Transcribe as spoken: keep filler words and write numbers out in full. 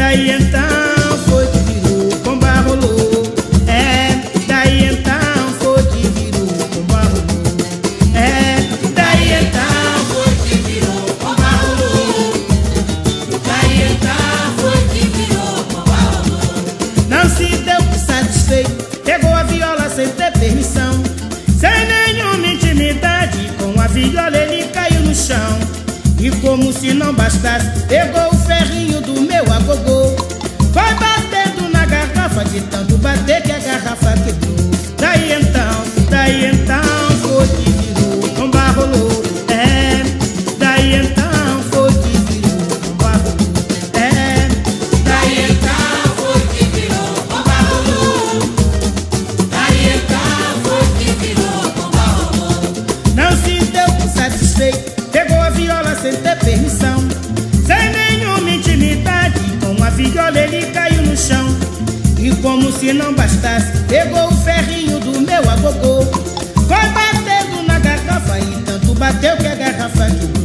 daí então foi que virou, pomba rolou. É, daí então foi que virou, pomba rolou. É, daí então foi que virou, pomba rolou. Daí então foi que virou, pomba rolou. Não se deu por satisfeito, pegou a viola sem ter permissão, sem nenhuma intimidade. Com a viola ele caiu no chão. E como se não bastasse, pegou o ferrinho do meu agogô, foi batendo na garrafa, de tanto bater que a garrafa quebrou. Daí então, daí então foi que virou, pomba rolou. É, daí então foi que virou, pomba rolou. É, daí então foi que virou, pomba rolou. Daí então foi que virou, pomba rolou. Não se deu por satisfeito, pegou a viola sem ter permissão, sem nenhuma intimidade. Com a viola ele caiu no chão. E como se não bastasse, pegou o ferrinho do meu agogô, foi batendo na garrafa, e tanto bateu que a garrafa quebrou.